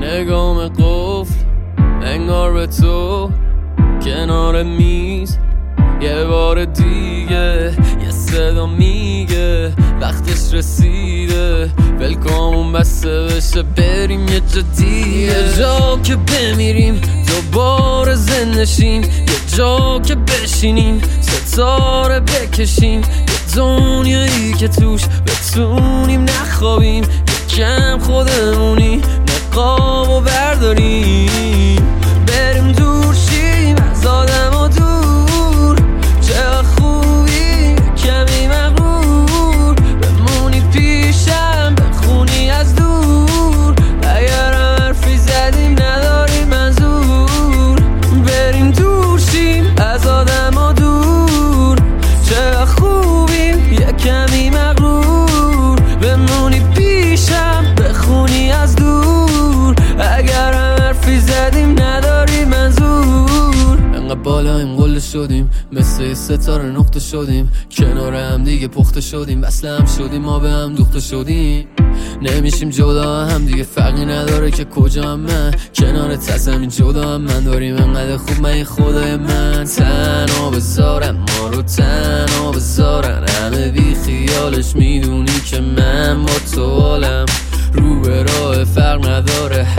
نگام قفل انگار به تو کنار میز یه بار دیگه یه صدا میگه وقتش رسیده ولکامون بسته بشه بریم یه جا دیگه یه جا که بمیریم دوباره زندشیم یه جا که بشینیم ستاره بکشیم یه دنیایی که توش بتونیم نخوابیم یکم خودمونی نقابو برداریم بریم دور شیم از آدم و دور چه خوبی کمی مغرور بمونی پیشم بخونی از دور اگر حرفی زدیم نداری منظور بریم دور شیم از آدم و دور چه خوبی کمی مغرور بمونی پیشم بخونی از دور اگر حرفی زدیم نداری منظور انقدر بالا این قله شدیم مثل ستاره نقطه شدیم کنار هم دیگه پخته شدیم وصل هم شدیم ما به هم دوخته شدیم نمیشیم جدا هم دیگه فرقی نداره که کجا هم من کنارت از همین جدا هم من داریم انقدر خوب من خدای من تنها بذارن ما رو تنها بذارن همه بی خیالش میدونی که من با تو حالم رو به راه فرق نداره